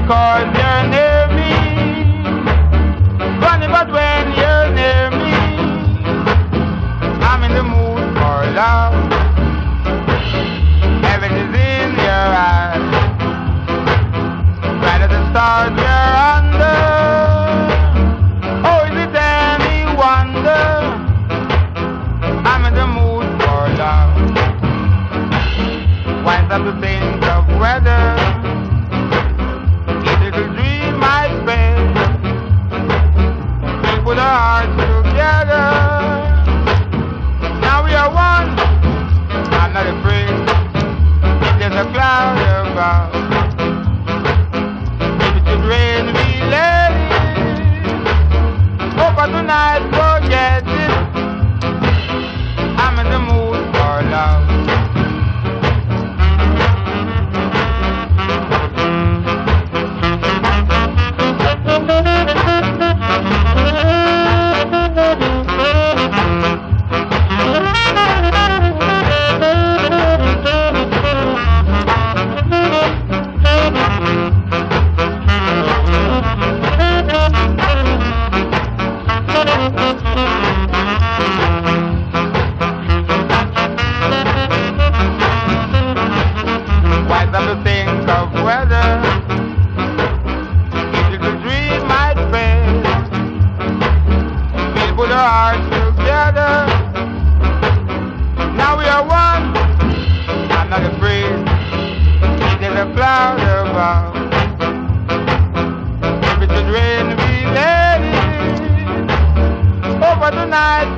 'cause you're near me. Funny, but when you're near me, I'm in the mood for love. Heaven is in your eyes. Bright as the stars you're under. Oh, is it any wonder? I'm in the mood for love. Winds up to think of weather. Easy to dream my face. We put our hearts together. Now we are one. I'm not afraid. If there's a cloud above, if it should rain, we let it. Hope for tonight, forget it. I'm in the mood for love. Wise up to think of weather. Easy to dream might fail. We put our hearts together. Now we are one. I'm not afraid. There's a cloud above. If it should rain, we let it. Over tonight.